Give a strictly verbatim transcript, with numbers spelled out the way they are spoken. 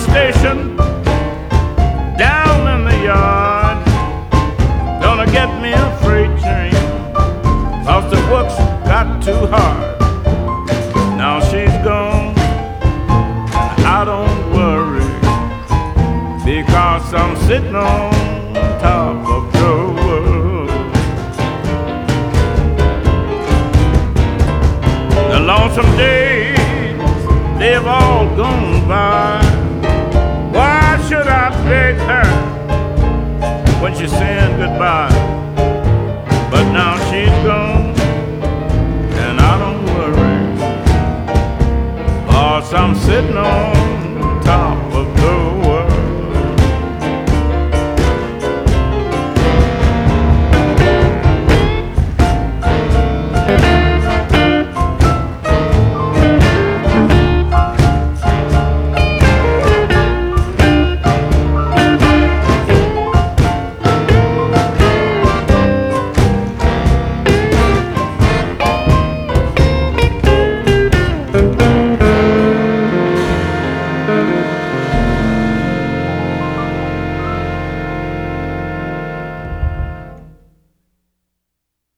station down in the yard. Gonna get me a freight train, cause the work's got too hard. Now she's gone, I don't worry, because I'm sitting on top of the world. The lonesome days, they've all gone by. Why should I beg her when she's saying goodbye? But now she's gone, and I don't worry, 'cause I'm sitting on